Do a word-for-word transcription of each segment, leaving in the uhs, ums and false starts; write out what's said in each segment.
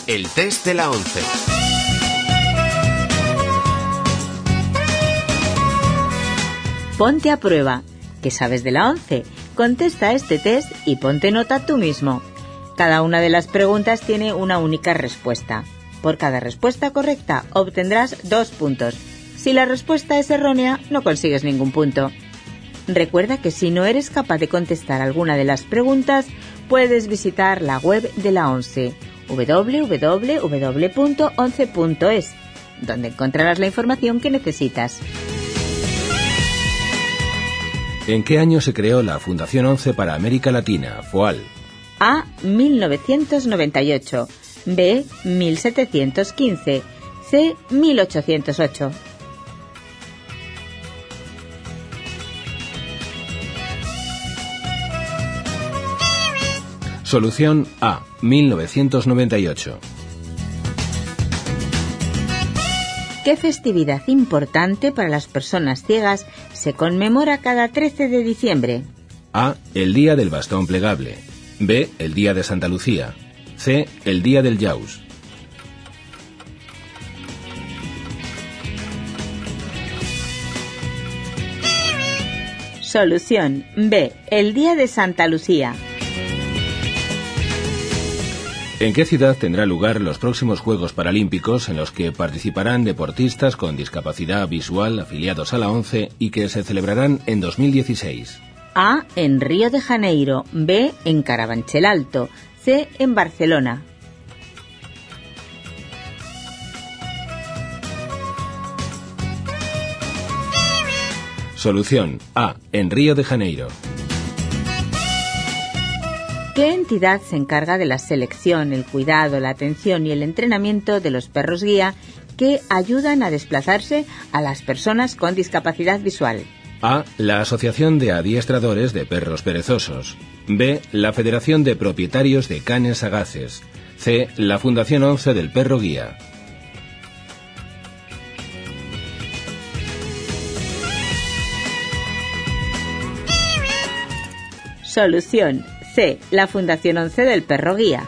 El test de la once. Ponte a prueba. ¿Qué sabes de la once? Contesta este test y ponte nota tú mismo. Cada una de las preguntas tiene una única respuesta. Por cada respuesta correcta obtendrás dos puntos. Si la respuesta es errónea, no consigues ningún punto. Recuerda que si no eres capaz de contestar alguna de las preguntas, puedes visitar la web de la ONCE, doble u doble u doble u punto once punto es, donde encontrarás la información que necesitas. ¿En qué año se creó la Fundación ONCE para América Latina, FOAL? A. mil novecientos noventa y ocho. B. mil setecientos quince. C. mil ochocientos ocho. Solución A. mil novecientos noventa y ocho. ¿Qué festividad importante para las personas ciegas se conmemora cada trece de diciembre? A. El Día del Bastón Plegable. B. El Día de Santa Lucía. C. El Día del Yaus. Solución B. El Día de Santa Lucía. ¿En qué ciudad tendrá lugar los próximos Juegos Paralímpicos en los que participarán deportistas con discapacidad visual afiliados a la ONCE y que se celebrarán en dos mil dieciséis? A. En Río de Janeiro. B. En Carabanchel Alto. C. En Barcelona. Solución A. En Río de Janeiro. ¿Qué entidad se encarga de la selección, el cuidado, la atención y el entrenamiento de los perros guía que ayudan a desplazarse a las personas con discapacidad visual? A. La Asociación de Adiestradores de Perros Perezosos. B. La Federación de Propietarios de Canes Sagaces. C. La Fundación ONCE del Perro Guía. Solución C. La Fundación ONCE del Perro Guía.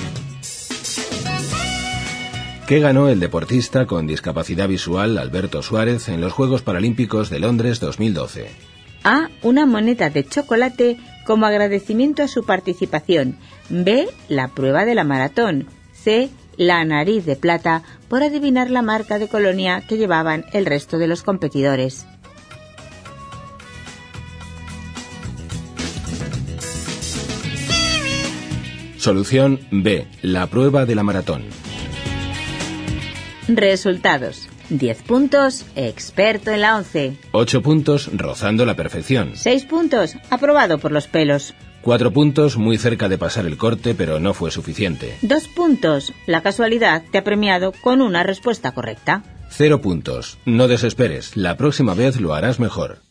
¿Qué ganó el deportista con discapacidad visual Alberto Suárez en los Juegos Paralímpicos de Londres dos mil doce? A. Una moneda de chocolate como agradecimiento a su participación. B. La prueba de la maratón. C. La nariz de plata por adivinar la marca de colonia que llevaban el resto de los competidores. Solución B. La prueba de la maratón. Resultados. diez puntos, experto en la ONCE. ocho puntos, rozando la perfección. seis puntos, aprobado por los pelos. cuatro puntos, muy cerca de pasar el corte, pero no fue suficiente. dos puntos, la casualidad te ha premiado con una respuesta correcta. cero puntos, no desesperes, la próxima vez lo harás mejor.